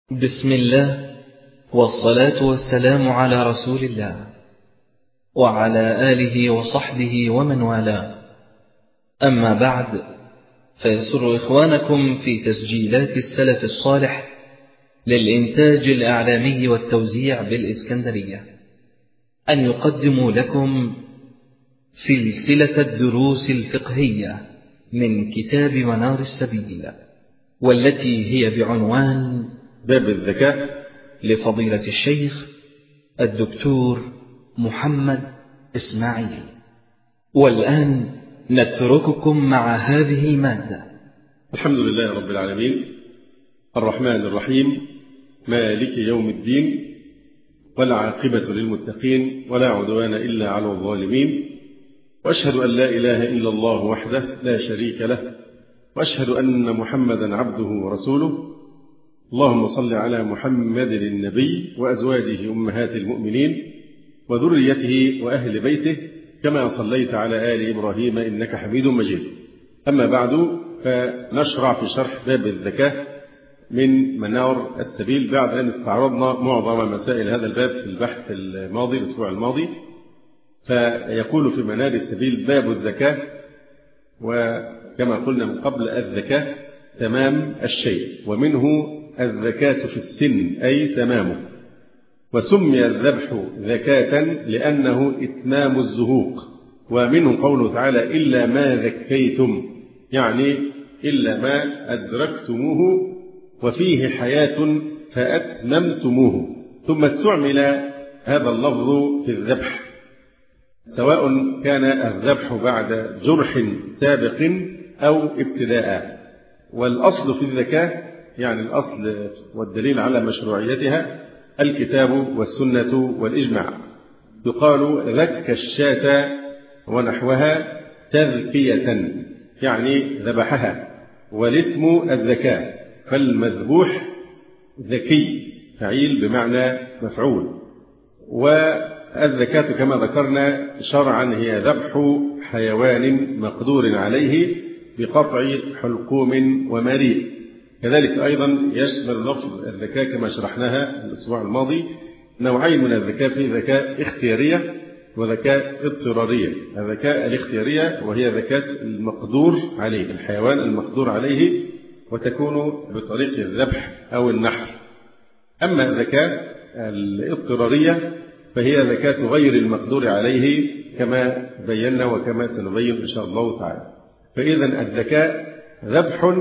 بسم الله والصلاة والسلام على رسول الله وعلى آله وصحبه ومن والاه. أما بعد، فيسر إخوانكم في تسجيلات السلف الصالح للإنتاج الإعلامي والتوزيع بالإسكندرية أن يقدموا لكم سلسلة الدروس الفقهية من كتاب منار السبيل، والتي هي بعنوان باب الزكاة لفضيلة الشيخ الدكتور محمد إسماعيل. والآن نترككم مع هذه المادة. الحمد لله رب العالمين، الرحمن الرحيم، مالك يوم الدين، والعاقبة للمتقين، ولا عدوان إلا على الظالمين، وأشهد أن لا إله إلا الله وحده لا شريك له، وأشهد أن محمدا عبده ورسوله. اللهم صل على محمد النبي وأزواجه أمهات المؤمنين وذريته وأهل بيته كما صليت على آل إبراهيم إنك حميد مجيد. أما بعد، فنشرع في شرح باب الزكاة من منار السبيل بعد أن استعرضنا معظم مسائل هذا الباب في البحث الماضي الأسبوع الماضي. فيقول في منار السبيل باب الزكاة، وكما قلنا من قبل الزكاة تمام الشيء، ومنه الزكاة في السن أي تمامه، وسمي الذبح زكاة لأنه إتمام الزهوق، ومنه قوله تعالى إلا ما ذكيتم، يعني إلا ما أدركتموه وفيه حياة فأتممتموه. ثم استعمل هذا اللفظ في الذبح، سواء كان الذبح بعد جرح سابق أو ابتداء. والأصل في الزكاة، يعني الأصل والدليل على مشروعيتها، الكتاب والسنة والإجماع. يقال ذك الشاة ونحوها تذكية، يعني ذبحها، والاسم الزكاة، فالمذبوح ذكي، فعيل بمعنى مفعول. والزكاة كما ذكرنا شرعا هي ذبح حيوان مقدور عليه بقطع حلقوم ومريء. كذلك أيضا يشمل لفظ الزكاة كما شرحناها الأسبوع الماضي نوعين من الزكاة، في زكاة اختيارية وزكاة اضطرارية. الزكاة الاختيارية وهي زكاة المقدور عليه، الحيوان المقدور عليه، وتكون بطريق الذبح أو النحر. أما الزكاة الاضطرارية فهي زكاة غير المقدور عليه كما بينا وكما سنبين إن شاء الله تعالى. فإذا الزكاة ذبح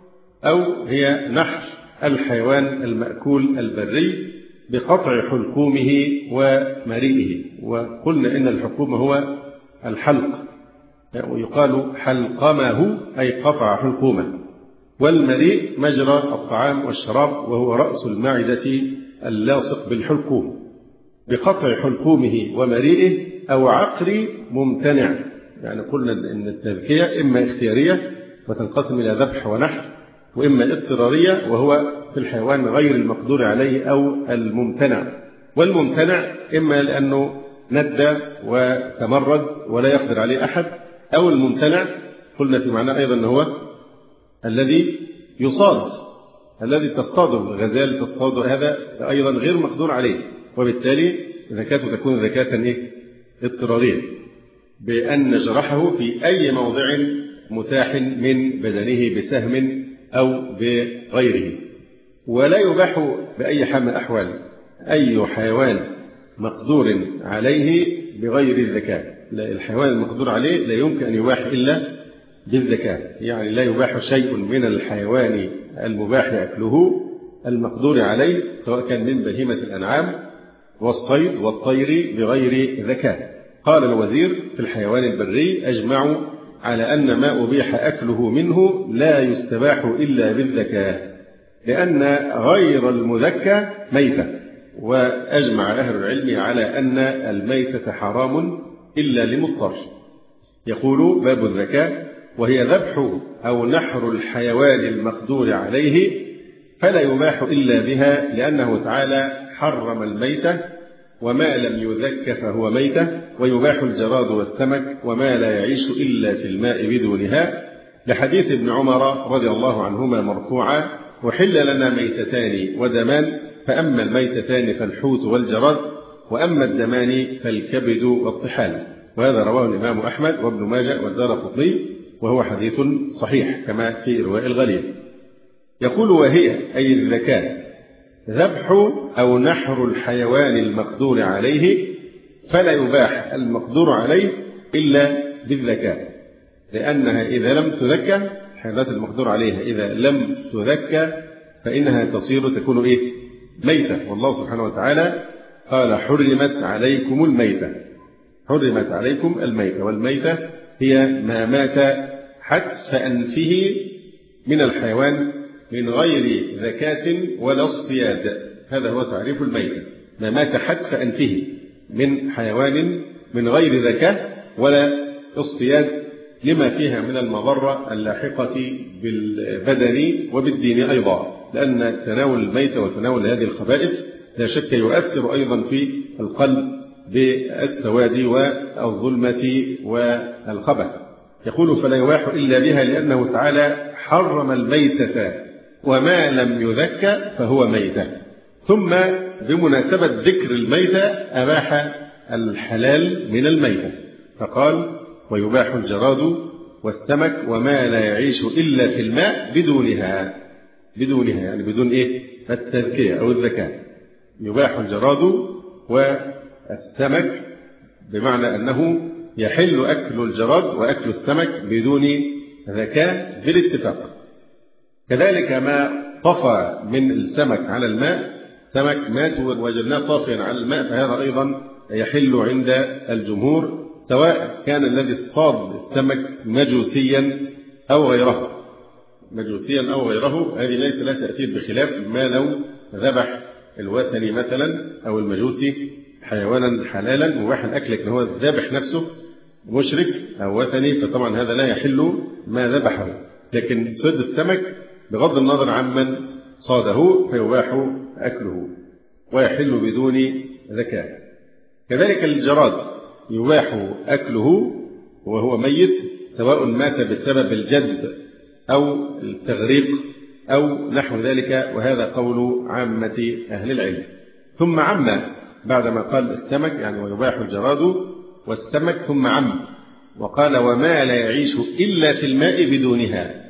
أو هي نحر الحيوان المأكول البري بقطع حلقومه ومريئه. وقلنا إن الحلقوم هو الحلق، ويقال حلقمه أي قطع حلقومه. والمريء مجرى الطعام والشراب، وهو رأس المعدة اللاصق بالحلقوم. بقطع حلقومه ومريئه أو عقر ممتنع، يعني قلنا إن التذكية إما اختيارية وتنقسم إلى ذبح ونحر، وإما اضطرارية وهو في الحيوان غير المقدور عليه أو الممتنع. والممتنع إما لأنه ندى وتمرد ولا يقدر عليه أحد، أو الممتنع قلنا في معناه أيضا أنه هو الذي يصاد، الذي تصطاده الغزال، تصطاده، هذا أيضا غير مقدور عليه، وبالتالي زكاته تكون زكاة اضطرارية، بأن نجرحه في أي موضع متاح من بدنه بسهم أو بغيره. ولا يباح بأي حال من الأحوال أي حيوان مقدور عليه بغير الزكاة. الحيوان المقدور عليه لا يمكن أن يباح إلا بالزكاة، يعني لا يباح شيء من الحيوان المباح أكله المقدور عليه، سواء كان من بهيمة الأنعام والصيد والطير بغير زكاة. قال الوزير في الحيوان البري أجمعوا على أن ما أبيح أكله منه لا يستباح إلا بالزكاة، لأن غير المذكى ميتة. وأجمع أهل العلم على أن الميتة حرام إلا لمضطر. يقول باب الزكاة وهي ذبح أو نحر الحيوان المقدور عليه، فلا يباح إلا بها، لأنه تعالى حرم الميتة، وما لم يذك فهو ميتة، ويباح الجراد والسمك وما لا يعيش إلا في الماء بدونها، لحديث ابن عمر رضي الله عنهما مرفوعا أحل لنا ميتتان ودمان، فأما الميتتان فالحوت والجراد، وأما الدمان فالكبد والطحال. وهذا رواه الإمام أحمد وابن ماجه والدارقطني، وهو حديث صحيح كما في إرواء الغليل. يقول وهي أي الذكاة ذبح أو نحر الحيوان المقدور عليه، فلا يباح المقدور عليه إلا بالذكاء، لأنها إذا لم تذكى، الحيوانات المقدور عليها إذا لم تذكى فإنها تكون ميتة. والله سبحانه وتعالى قال حرمت عليكم الميتة، حرمت عليكم الميتة، والميتة هي ما مات حتف أنفه من الحيوان من غير ذكاة ولا اصطياد. هذا هو تعريف الميتة، ما مات حتف أنفه من حيوان من غير ذكاة ولا اصطياد، لما فيها من المضرة اللاحقة بالبدن وبالدين أيضا، لأن تناول الميتة وتناول هذه الخبائث لا شك يؤثر أيضا في القلب بالسواد والظلمة والخبث. يقول فلا يباح إلا بها، لأنه تعالى حرم الميتة وما لم يذكى فهو ميتة. ثم بمناسبة ذكر الميتة أباح الحلال من الميتة، فقال ويباح الجراد والسمك وما لا يعيش إلا في الماء بدونها يعني بدون التذكية أو الذكاء. يباح الجراد والسمك بمعنى أنه يحل أكل الجراد وأكل السمك بدون ذكاء بالاتفاق. كذلك ما طفى من السمك على الماء، سمك مات وجدناه طافيا على الماء، فهذا أيضا يحل عند الجمهور، سواء كان الذي اصطاد السمك مجوسيا أو غيره، هذه ليس لها تأثير، بخلاف ما لو ذبح الوثني مثلا أو المجوسي حيوانا حلالا مباح الأكل، لكن هو الذابح نفسه مشرك أو وثني، فطبعا هذا لا يحل ما ذبحه. لكن صيد السمك بغض النظر عمن صاده فيباح أكله ويحل بدون ذكاء. كذلك الجراد يباح أكله وهو ميت، سواء مات بسبب الجذب أو التغريق أو نحو ذلك، وهذا قول عامة أهل العلم. ثم عم بعدما قال السمك يعني ويباح الجراد والسمك، ثم عم وقال وما لا يعيش إلا في الماء بدونها،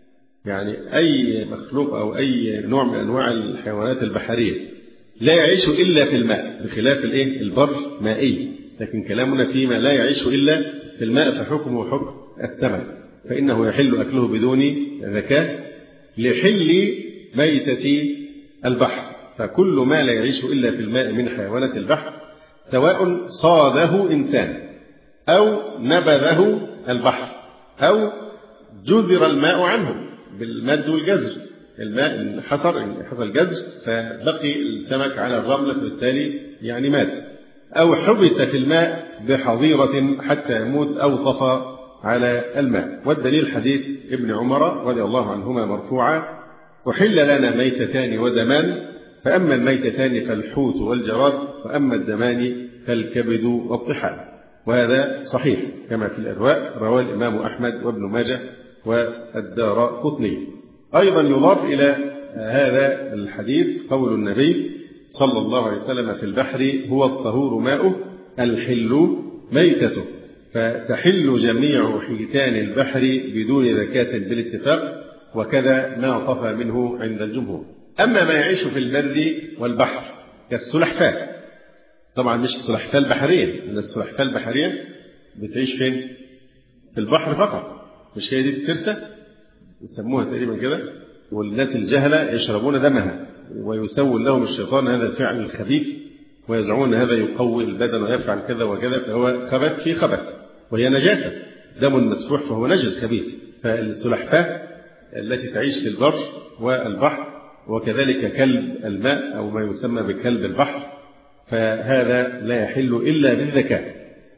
يعني أي مخلوق أو أي نوع من أنواع الحيوانات البحرية لا يعيش إلا في الماء، بخلاف البر مائي، لكن كلامنا فيما لا يعيش إلا في الماء فحكمه حكم السمك، فإنه يحل أكله بدون ذكاء لحل ميتة البحر. فكل ما لا يعيش إلا في الماء من حيوانات البحر، سواء صاده إنسان أو نبذه البحر أو جزر الماء عنه بالمد والجزر، الماء إن حصل جزر فبقي السمك على الرملة فبالتالي يعني مات، أو حبس في الماء بحظيرة حتى يموت أو طفى على الماء. والدليل حديث ابن عمر رضي الله عنهما مرفوعا أحل لنا ميتتان ودمان، فأما الميتتان فالحوت والجراد، وأما الدمان فالكبد والطحال. وهذا صحيح كما في الإرواء، رواه الإمام أحمد وابن ماجه والدارقطني. أيضا يضاف إلى هذا الحديث قول النبي صلى الله عليه وسلم في البحر هو الطهور ماؤه الحل ميتته، فتحل جميع حيتان البحر بدون ذكاة بالاتفاق، وكذا ما طفى منه عند الجمهور. أما ما يعيش في البر والبحر كالسلحفاة، طبعا مش السلحفاة البحرية، لأن السلحفاة البحرية بتعيش فين؟ في البحر فقط، مش هي دي الترسة يسموها تقريبا كده، والناس الجهلة يشربون دمها ويسول لهم الشيطان هذا الفعل الخبيث، ويزعمون هذا يقوي البدن ويفعل كذا وكذا، فهو خبث في خبث، وهي نجاسة، دم مسفوح فهو نجس خبيث. فالسلحفاة التي تعيش في البر والبحر، وكذلك كلب الماء أو ما يسمى بكلب البحر، فهذا لا يحل إلا بالذكاء،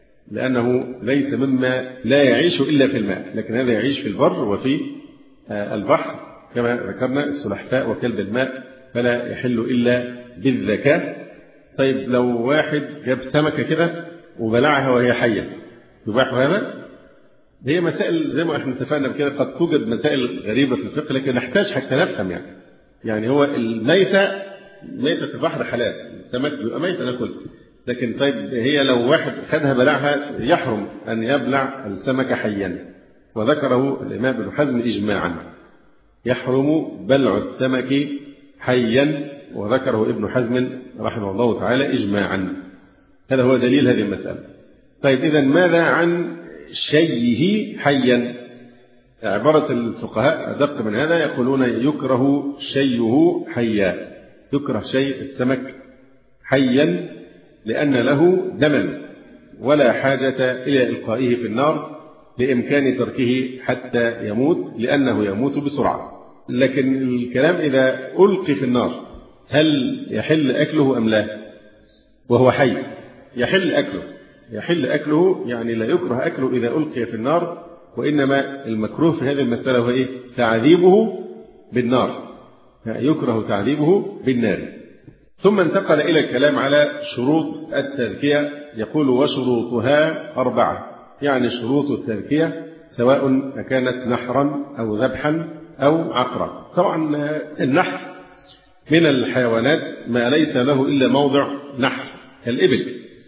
لأنه ليس مما لا يعيش إلا في الماء، لكن هذا يعيش في البر وفي البحر كما ذكرنا السلحفاة وكلب الماء، فلا يحل إلا بالذكاء. طيب لو واحد جاب سمكة كده وبلعها وهي حية يباح هذا؟ هي مسائل زي ما احنا اتفقنا بكده، قد توجد مسائل غريبة في الفقه، لكن نحتاج حتى نفهم يعني يعني هو الميتة ميتة البحر حلال، السمك بيبقى ميتة ناكل، لكن طيب هي لو واحد خدها بلعها يحرم أن يبلع السمك حيا، وذكره الإمام ابن حزم إجماعا، يحرم بلع السمك حيا، وذكره ابن حزم رحمه الله تعالى إجماعا. هذا هو دليل هذه المسألة. طيب إذن ماذا عن شيه حيا؟ عبارة الفقهاء أدق من هذا، يقولون يكره شيه حيا، يكره شيء السمك حيا لأن له دما ولا حاجة إلى إلقائه في النار بإمكان تركه حتى يموت، لأنه يموت بسرعة. لكن الكلام إذا ألقي في النار هل يحل أكله أم لا؟ وهو حي يحل أكله، يحل أكله، يعني لا يكره أكله إذا ألقي في النار، وإنما المكروه في هذه المسألة هو إيه؟ تعذيبه بالنار، يكره تعذيبه بالنار. ثم انتقل إلى الكلام على شروط التذكية، يقول وشروطها 4، يعني شروط التذكية سواء كانت نحرا أو ذبحا أو عقرا. طبعا النحر من الحيوانات ما ليس له إلا موضع نحر كالإبل،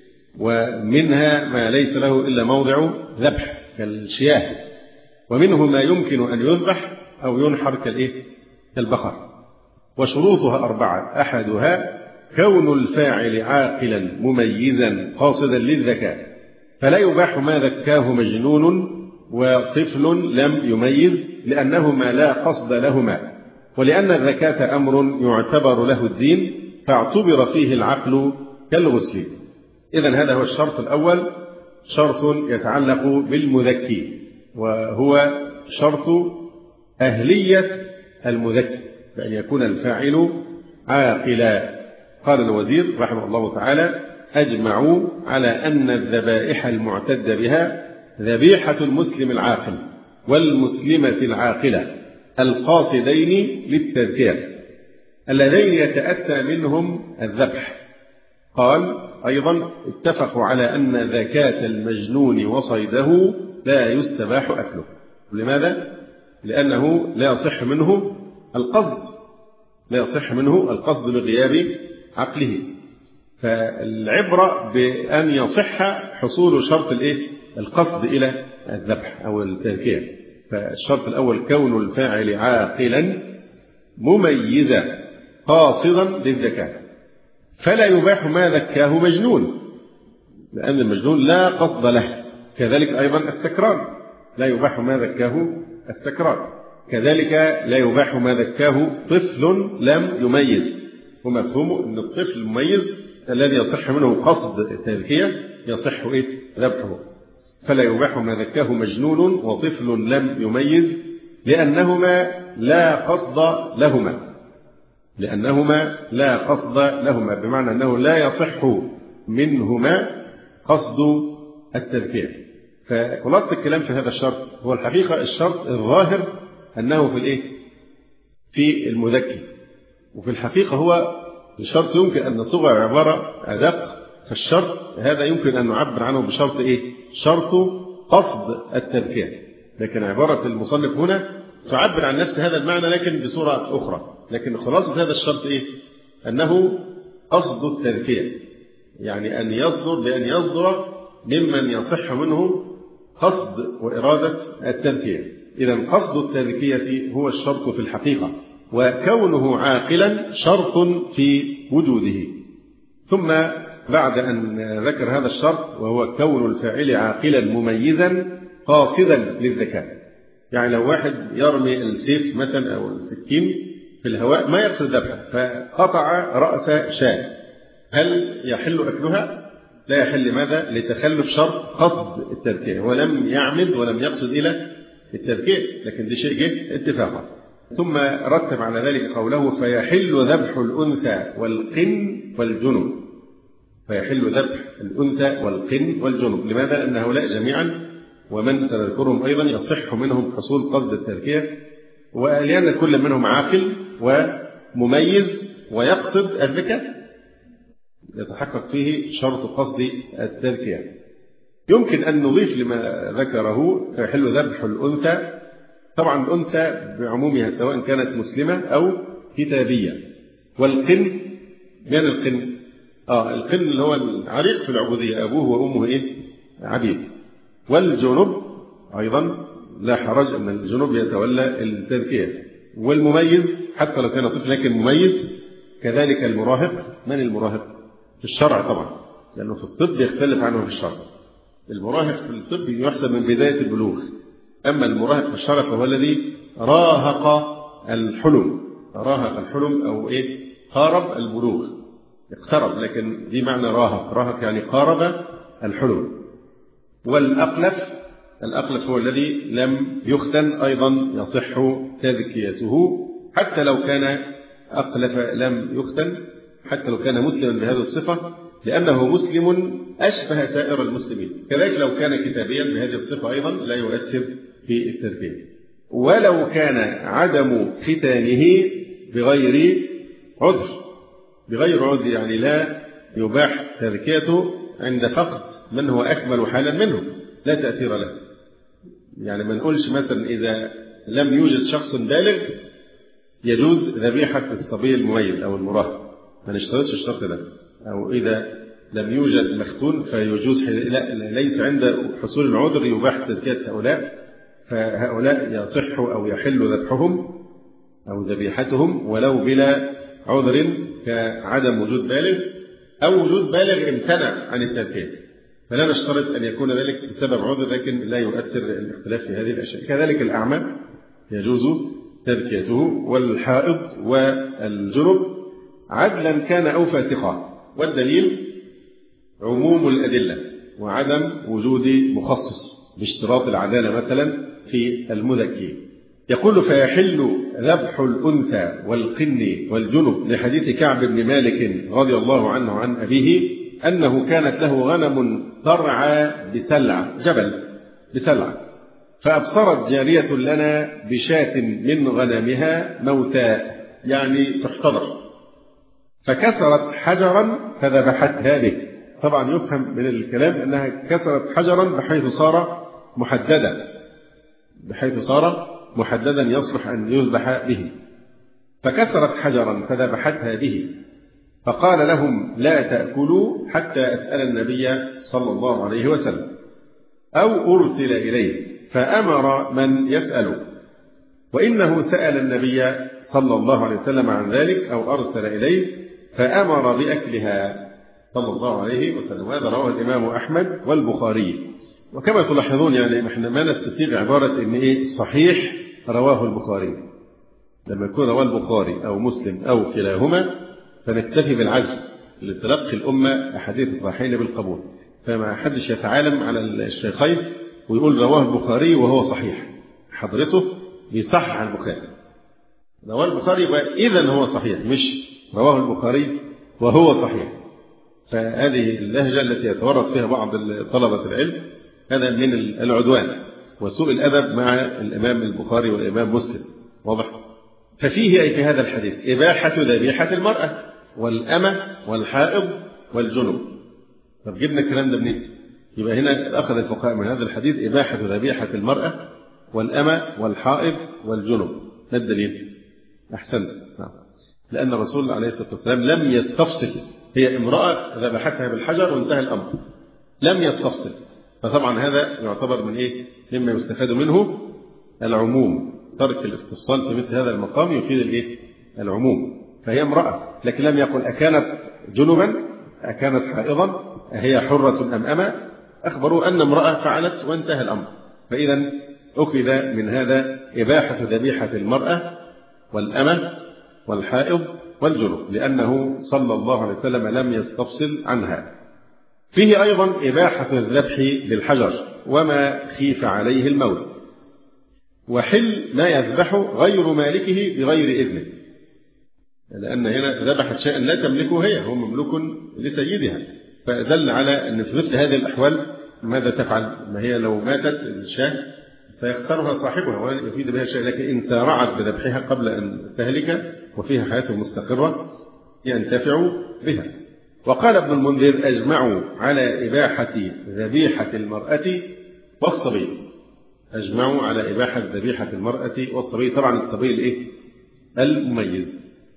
ومنها ما ليس له إلا موضع ذبح كالشياه، ومنه ما يمكن أن يذبح أو ينحر كالبقر. وشروطها 4، أحدها كون الفاعل عاقلا مميزا قاصدا للذكاء، فلا يباح ما ذكاه مجنون وطفل لم يميز، لأنهما لا قصد لهما، ولأن الذكاة أمر يعتبر له الدين، فاعتبر فيه العقل كالغسل. إذن هذا هو الشرط الأول، شرط يتعلق بالمذكي، وهو شرط أهلية المذكي، بأن يكون الفاعل عاقلا. قال الوزير رحمه الله تعالى: أجمعوا على أن الذبائح المعتد بها ذبيحة المسلم العاقل والمسلمة العاقلة القاصدين للتذكية اللذين يتأتى منهم الذبح. قال أيضا: اتفقوا على أن ذكاة المجنون وصيده لا يستباح أكله. لماذا؟ لأنه لا يصح منه القصد، لا يصح منه القصد لغياب عقله، فالعبرة بأن يصح حصول شرط القصد إلى الذبح أو التذكية. فالشرط الأول كون الفاعل عاقلا مميزا قاصدا للذكاء، فلا يباح ما ذكاه مجنون، لأن المجنون لا قصد له. كذلك أيضا السكران لا يباح ما ذكاه السكران، كذلك لا يباح ما ذكاه طفل لم يميز. ومفهومه أن الطفل المميز الذي يصح منه قصد التذكية يصح ذبحه، فلا يباح ما ذكاه مجنون وطفل لم يميز، لأنهما لا قصد لهما، لأنهما لا قصد لهما، بمعنى أنه لا يصح منهما قصد التذكية. فخلاصة الكلام في هذا الشرط هو الحقيقة الشرط الظاهر أنه في المذكي، وفي الحقيقة هو الشرط يمكن أن نصوغ عبارة أدق، فالشرط هذا يمكن أن نعبر عنه بشرط شرط قصد التذكية، لكن عبارة المصنف هنا تعبر عن نفس هذا المعنى لكن بصورة أخرى. لكن خلاصة هذا الشرط أنه قصد التذكية، يعني أن يصدر بأن يصدر ممن يصح منه قصد وإرادة التذكية. إذن قصد التذكية هو الشرط في الحقيقة، وكونه عاقلا شرط في وجوده. ثم بعد أن ذكر هذا الشرط وهو كون الفاعل عاقلا مميزا قاصدا للذكاء، يعني لو واحد يرمي السيف مثلا أو السكين في الهواء ما يقصد ذبحها فقطع رأس شاة، هل يحل أكلها؟ لا يحل. لماذا؟ لتخلف شرط قصد التذكية، ولم يعمد ولم يقصد إلى التذكية، لكن دي شيء اتفاقا. ثم رتب على ذلك قوله: فيحل ذبح الأنثى والقن والجنب. فيحل ذبح الأنثى والقن والجنب. لماذا؟ لأن هؤلاء جميعا ومن سنذكرهم أيضا يصح منهم حصول قصد التذكية، ولأن كل منهم عاقل ومميز ويقصد الذكاء يتحقق فيه شرط قصد التذكية. يمكن أن نضيف لما ذكره فيحل ذبح الأنثى. طبعا الأنثى بعمومها سواء كانت مسلمة أو كتابية. والقن من القن؟ القن اللي هو العريق في العبودية، أبوه وأمه عبيد. والجنب أيضا لا حرج أن الجنب يتولى التزكية. والمميز حتى لو كان طفل لكن مميز. كذلك المراهق. من المراهق؟ في الشرع طبعا، لأنه في الطب يختلف عنه في الشرع. المراهق في الطب يحسب من بداية البلوغ، أما المراهق في الشرع فهو الذي راهق الحلم. راهق الحلم أو قارب البلوغ، اقترب، لكن دي معنى راهق. راهق يعني قارب الحلم. والأقلف هو الذي لم يختن، أيضا يصح تزكيته حتى لو كان أقلف لم يختن، حتى لو كان مسلما بهذه الصفة، لأنه مسلم أشبه سائر المسلمين. كذلك لو كان كتابيا بهذه الصفة أيضا لا يؤثر في التزكية. ولو كان عدم ختانه بغير عذر يعني لا يباح تزكيته عند فقد من هو أكمل حالا منه، لا تأثير له. يعني ما نقولش مثلا إذا لم يوجد شخص بالغ يجوز ذبيحة الصبي المميز أو المراهق، ما نشترطش الشرط ده. أو إذا لم يوجد مختون فيجوز، ليس عند حصول العذر يباح تزكية هؤلاء، فهؤلاء يصح أو يحل ذبحهم أو ذبيحتهم ولو بلا عذر، كعدم وجود بالغ أو وجود بالغ امتنع عن التزكية، فلا نشترط أن يكون ذلك بسبب عذر، لكن لا يؤثر الاختلاف في هذه الأشياء. كذلك الأعمى يجوز تزكيته، والحائض والجنب عدلا كان أو فاسقا. والدليل عموم الأدلة وعدم وجود مخصص باشتراط العدالة مثلا في المذكي. يقول فيحل ذبح الأنثى والقن والجنب لحديث كعب بن مالك رضي الله عنه عن أبيه أنه كانت له غنم ترعى بسلع، فأبصرت جارية لنا بشاة من غنمها موتاء، يعني تحتضر، فكسرت حجرا فذبحتها به. طبعا يفهم من الكلام أنها كسرت حجرا بحيث صار محددا يصلح أن يذبح به، فكسرت حجرا فذبحتها به. فقال لهم لا تأكلوا حتى أسأل النبي صلى الله عليه وسلم أو أرسل إليه، فأمر من يسأل، وإنه سأل النبي صلى الله عليه وسلم عن ذلك أو أرسل إليه فأمر بأكلها صلى الله عليه وسلم. هذا رواه الإمام أحمد والبخاري. وكما تلاحظون يعني احنا ما نستسيغ عبارة إن صحيح رواه البخاري، لما يكون رواه البخاري أو مسلم أو كلاهما فنكتفي بالعزم لتلقي الأمة أحاديث الصحيحين بالقبول، فما حدش يتعالم على الشيخين ويقول رواه البخاري وهو صحيح، حضرته بيصحح البخاري. رواه البخاري إذن هو صحيح، مش رواه البخاري وهو صحيح. فهذه اللهجة التي يتورط فيها بعض طلبة العلم هذا من العدوان وسوء الأدب مع الإمام البخاري والإمام مسلم، واضح؟ ففيه أي في هذا الحديث إباحة ذبيحة المرأة والأمة والحائض والجنب. طب جبنا الكلام ده منين؟ يبقى هنا أخذ الفقهاء من هذا الحديث إباحة ذبيحة المرأة والأمة والحائض والجنب. ما الدليل؟ أحسنت، لأن الرسول عليه الصلاة والسلام لم يستفصل، هي امرأة ذبحتها بالحجر وانتهى الأمر، لم يستفصل. فطبعا هذا يعتبر من مما يستفاد منه العموم، ترك الاستفصال في مثل هذا المقام يفيد العموم. فهي امرأة، لكن لم يقل أكانت جنبا أكانت حائضا هي حرة أم أمة، أخبروا أن امرأة فعلت وانتهى الأمر. فإذا أخذ من هذا إباحة ذبيحة المرأة والأمة والحائض والجنب، لأنه صلى الله عليه وسلم لم يستفصل عنها. فيه أيضا إباحة الذبح بالحجر وما خيف عليه الموت، وحل ما يذبح غير مالكه بغير إذنه، لأن هنا ذبحت شيئا لا تملكه هي، هو مملوك لسيدها. فدل على أن في مثل هذه الأحوال ماذا تفعل؟ ما هي لو ماتت الشاة سيخسرها صاحبها ولا يفيد بها شيء، لكن إن سارعت بذبحها قبل أن تهلك وفيها حياة مستقرة ينتفع بها. وقال ابن المنذر أجمعوا على إباحة ذبيحة المرأة والصبي. أجمعوا على إباحة ذبيحة المرأة والصبي، طبعا الصبي المميز،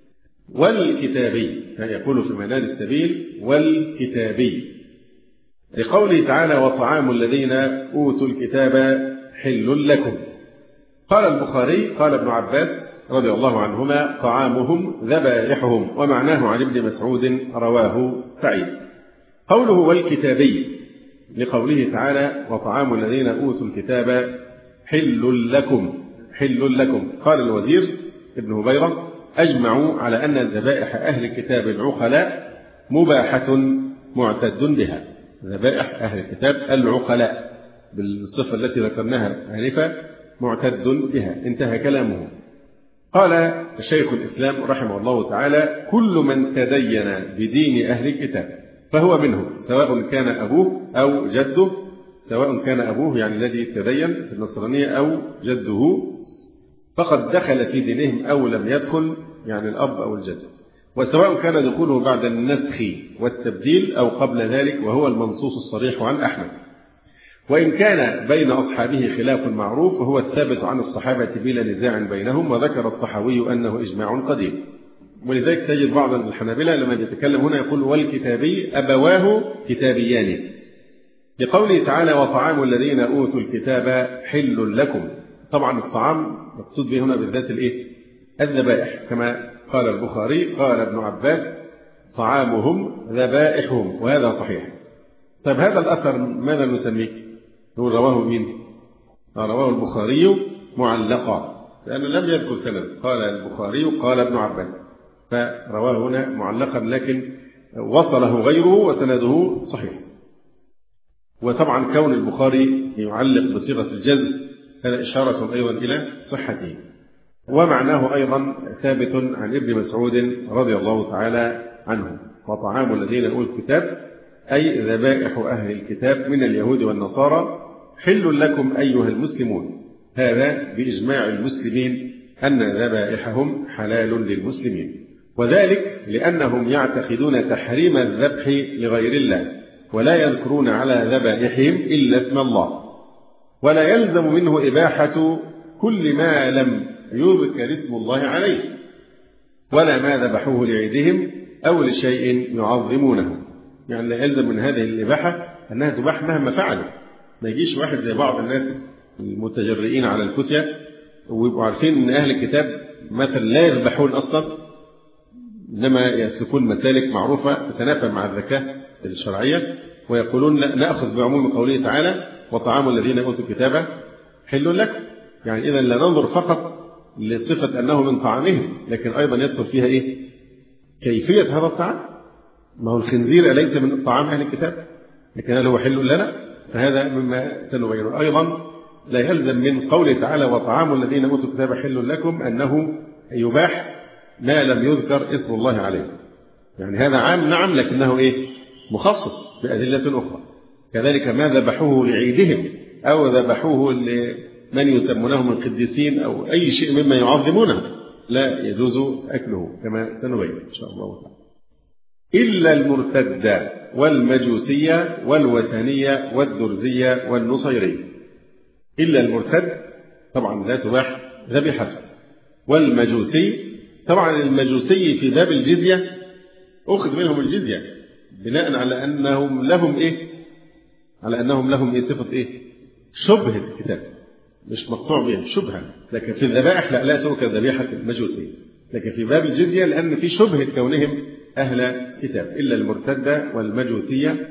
والكتابي، يقول في منار السبيل والكتابي، لقوله تعالى وطعام الذين أوتوا الكتاب حل لكم. قال البخاري قال ابن عباس رضي الله عنهما طعامهم ذبائحهم، ومعناه عن ابن مسعود رواه سعيد. قوله والكتابي لقوله تعالى وطعام الذين أوتوا الكتاب حل لكم، حل لكم. قال الوزير ابن هبيرة أجمعوا على أن ذبائح أهل الكتاب العقلاء مباحة معتد بها. ذبائح أهل الكتاب العقلاء بالصفة التي ذكرناها آنفا معتد بها. انتهى كلامه. قال الشيخ الإسلام رحمه الله تعالى كل من تدين بدين أهل الكتاب فهو منهم، سواء كان أبوه أو جده، سواء كان أبوه يعني الذي تدين في النصرانية أو جده، فقد دخل في دينهم أو لم يدخل، يعني الأب أو الجد، وسواء كان دخوله بعد النسخ والتبديل أو قبل ذلك، وهو المنصوص الصريح عن أحمد. وإن كان بين أصحابه خلاف معروف فهو الثابت عن الصحابة بلا نزاع بينهم، وذكر الطحاوي أنه إجماع قديم. ولذلك تجد بعض الحنابلة لما يتكلم هنا يقول والكتابي أبواه كتابيان، لقوله تعالى وطعام الذين أوتوا الكتاب حل لكم. طبعا الطعام مقصود به هنا بالذات الذبائح، كما قال البخاري قال ابن عباس طعامهم ذبائحهم، وهذا صحيح. طيب هذا الأثر ماذا نسميه؟ هو رواه مين؟ رواه البخاري معلقا، لأنه لم يذكر سند، قال البخاري قال ابن عباس، فرواه هنا معلقا، لكن وصله غيره وسنده صحيح. وطبعا كون البخاري يعلق بصيغة الجزم هذا إشارة أيضا إلى صحته. ومعناه أيضا ثابت عن ابن مسعود رضي الله تعالى عنه وطعام الذين أوتوا الكتاب أي ذبائح أهل الكتاب من اليهود والنصارى حل لكم أيها المسلمون. هذا بإجماع المسلمين أن ذبائحهم حلال للمسلمين، وذلك لأنهم يعتقدون تحريم الذبح لغير الله، ولا يذكرون على ذبائحهم إلا اسم الله، ولا يلزم منه إباحة كل ما لم يذكر اسم الله عليه، ولا ما ذبحوه لعيدهم أو لشيء يعظمونه. يعني لا يلزم من هذه الإباحة أنها تباح مهما فعلوا. ما يجيش واحد زي بعض الناس المتجرئين على الفتية ويبقوا عارفين أن أهل الكتاب مثلا لا يذبحون أصلا، إنما يسلكون مسالك معروفة تتنافى مع الزكاة الشرعية، ويقولون نأخذ بعموم قوله تعالى وطعام الذين أوتوا الكتاب حل لكم. يعني إذا لا ننظر فقط لصفة أنه من طعامهم، لكن أيضا يدخل فيها كيفية هذا الطعام. ما هو الخنزير أليس من طعام أهل الكتاب؟ لكن هل هو حل لنا؟ فهذا مما سنبينه. أيضا لا يلزم من قوله تعالى وطعام الذين أوتوا الكتاب حل لكم أنه يباح ما لم يذكر اسم الله عليه. يعني هذا عام نعم، لكنه مخصص بأدلة أخرى. كذلك ما ذبحوه لعيدهم أو ذبحوه لمن يسمونهم القديسين أو أي شيء مما يعظمونه لا يجوز أكله، كما سنبين إن شاء الله تعالى. إلا المرتد والمجوسية والوثنية والدرزية والنصيري. إلا المرتد طبعا لا تباح ذبيحته، والمجوسي طبعا المجوسي في باب الجزية أخذ منهم الجزية بناء على أنهم لهم على أنهم لهم صفة شبهة الكتاب، مش مقطوع بها شبهة. لكن في الذبائح لا تؤكل ذبيحة المجوسي، لكن في باب الجزية لأن في شبهة كونهم أهل كتاب. إلا المرتدة والمجوسية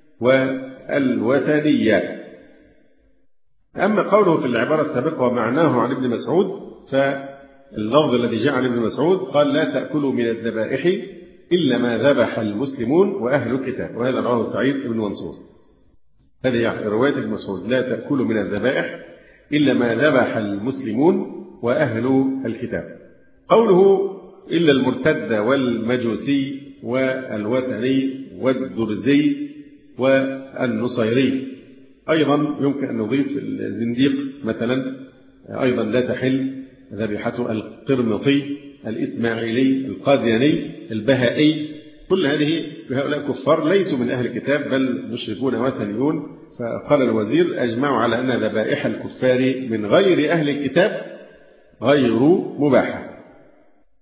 والوثنية. أما قوله في العبارة السابقة ومعناه عن ابن مسعود، فاللفظ الذي جاء عن ابن مسعود قال لا تأكلوا من الذبائح إلا ما ذبح المسلمون وأهل الكتاب، وهذا رواه سعيد بن منصور. هذه يعني رواية ابن مسعود لا تأكلوا من الذبائح إلا ما ذبح المسلمون وأهل الكتاب. قوله إلا المرتد والمجوسي والوثني والدرزي والنصيري، أيضا يمكن أن نضيف الزنديق مثلا، أيضا لا تحل ذبيحته، القرمطي الإسماعيلي القادياني البهائي، كل هؤلاء كفار ليسوا من أهل الكتاب بل مشركون وثنيون. فقال الوزير أجمعوا على أن ذبائح الكفار من غير أهل الكتاب غير مباحة.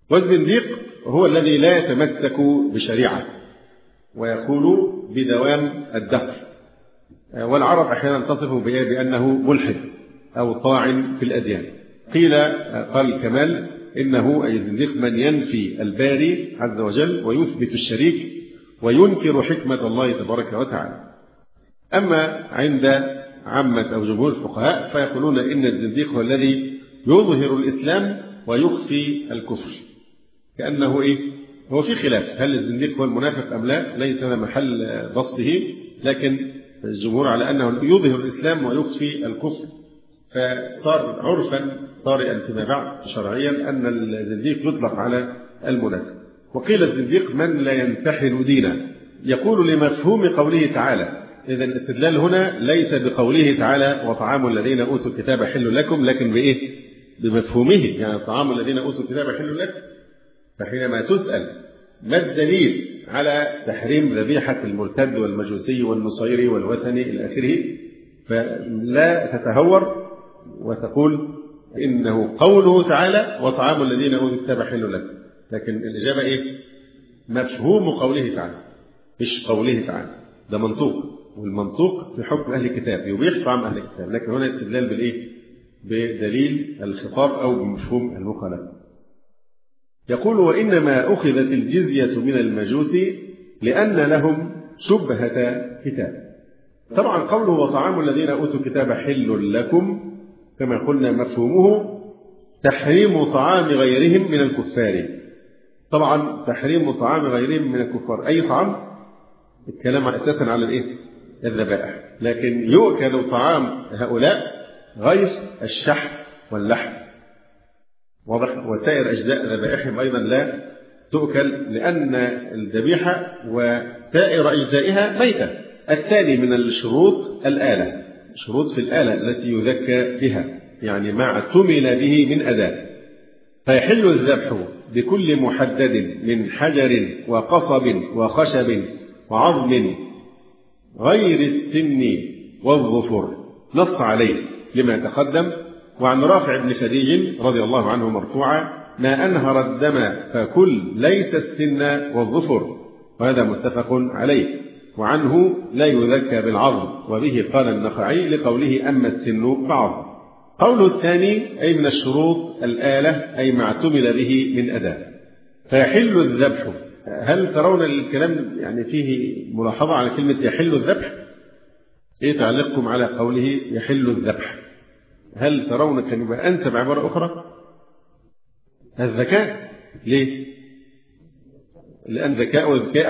والزنديق هو الذي لا يتمسك بشريعة ويقول بدوام الدهر. والعرب أحيانا تصفه بأنه ملحد أو طاعن في الأديان. قال الكمال إنه أي الزنديق من ينفي الباري عز وجل ويثبت الشريك وينكر حكمة الله تبارك وتعالى. أما عند عامة أو جمهور الفقهاء فيقولون إن الزنديق هو الذي يظهر الإسلام ويخفي الكفر، كأنه هو في خلاف هل الزنديق هو المنافق أم لا، ليس هذا محل بسطه، لكن الجمهور على أنه يظهر الإسلام ويخفي الكفر. فصار عرفا طارئا فيما بعد شرعيا أن الزنديق يطلق على المنافق. وقيل الزنديق من لا ينتحل دينا، يقول لمفهوم قوله تعالى. إذن الاستدلال هنا ليس بقوله تعالى وطعام الذين أوتوا الكتاب حل لكم، لكن بمفهومه، يعني طعام الذين أوتوا الكتاب حل لكم. فحينما تسأل ما الدليل على تحريم ذبيحة المرتد والمجوسي والنصيري والوثني إلى آخره، فلا تتهور وتقول إنه قوله تعالى وطعام الذين أوتوا الكتاب حل لكم، لكن الإجابة مفهوم قوله تعالى مش قوله تعالى. ده منطوق، والمنطوق في حكم أهل الكتاب يبيح طعام أهل الكتاب، لكن هنا استدلال بدليل الخطاب أو بمفهوم المخالفة. يقول وإنما أخذت الجزية من المجوس لأن لهم شبهة كتاب. طبعا قوله وطعام الذين أوتوا الكتاب حل لكم كما قلنا مفهومه تحريم طعام غيرهم من الكفار. طبعا تحريم طعام غيرهم من الكفار أي طعام، الكلام أساسا على الذبائح، لكن يؤكل طعام هؤلاء غير الشحم واللحم، واضح، وسائر أجزاء ذبائحهم أيضا لا تؤكل لأن الذبيحة وسائر أجزائها ميتة. الثاني من الشروط الآلة، شروط في الآلة التي يذكى بها، يعني ما اعتمل به من أداة. فيحل الذبح بكل محدد من حجر وقصب وخشب وعظم غير السن والظفر، نص عليه لما تقدم. وعن رافع بن خديج رضي الله عنه مرفوعا ما أنهر الدم فكل ليس السن والظفر، وهذا متفق عليه. وعنه لا يذكى بالعظم، وبه قال النخعي لقوله أما السن فعظم. قوله الثاني أي من الشروط الآلة أي ما اعتمل به من أداة. فيحل الذبح، هل ترون الكلام يعني فيه ملاحظة على كلمة يحل الذبح؟ تعليقكم على قوله يحل الذبح؟ هل ترون كان يبقى أنسب عبارة أخرى؟ الذكاء. ليه؟ لأن ذكاء وذكاء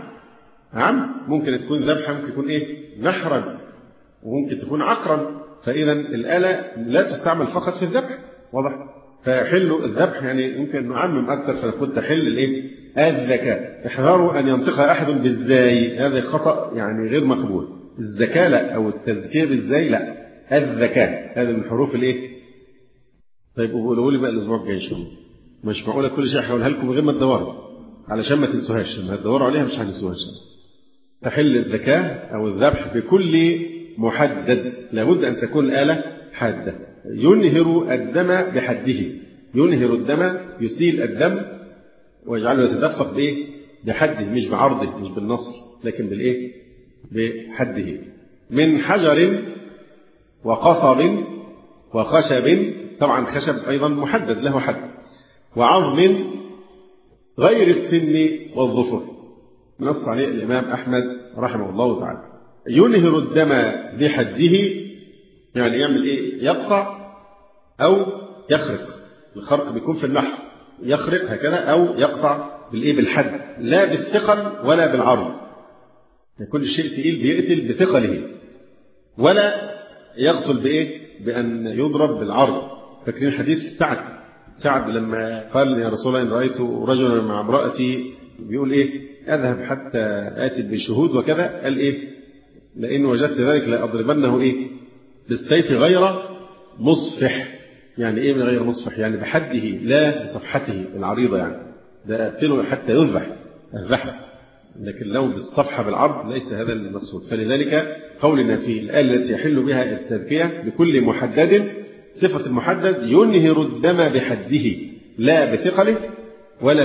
عم ممكن تكون ذبحة، ممكن تكون نحرا، وممكن تكون عقرا. فإذا الآلة لا تستعمل فقط في الذبح، واضح؟ فيحل الذبح يعني يمكن نعمم أكثر، فنقول تحل الذكاء. احذروا أن ينطق أحد بالزاي، هذا خطأ يعني غير مقبول. الزكاة لا، أو التزكية بالزاي لا، الذكاء هذا من حروف طيب قولوا لي بقى الأسبوع الجاي إن شاء الله. مش معقولة كل شيء هقولها لكم من غير ما تدوروا، علشان ما تنسوهاش، لما تدوروا عليها مش هتنسوها. تحل الذكاة أو الذبح بكل محدد، لابد أن تكون الآلة حادة. ينهر الدم بحده، ينهر الدم يسيل الدم ويجعله يتدفق بحده، مش بعرضه، مش بالنصر، لكن بحده. من حجر وقصب وخشب، طبعا خشب أيضا محدد له حد، وعظم غير السن والظفر، نص عليه الإمام أحمد رحمه الله تعالى. ينهر الدم بحده يعني يعمل يقطع أو يخرق. الخرق بيكون في اللحم، يخرق هكذا أو يقطع بالحد، لا بالثقل ولا بالعرض. كل شيء تقيل بيقتل بثقله، ولا يقتل بأن يضرب بالعرض. فاكرين حديث سعد لما قال يا رسول الله إن رأيت رجلا مع امرأتي بيقول أذهب حتى آتي بشهود وكذا، قال لئن وجدت ذلك لأضربنه بالسيف غير مصفح. يعني من غير مصفح؟ يعني بحده لا بصفحته العريضة، يعني ده أقتله حتى يذبح، لكن لو بالصفحة بالعرض ليس هذا المقصود. فلذلك قولنا في الآلة التي يحل بها التذكية بكل محدد، صفة المحدد ينهر الدم بحده لا بثقله، ولا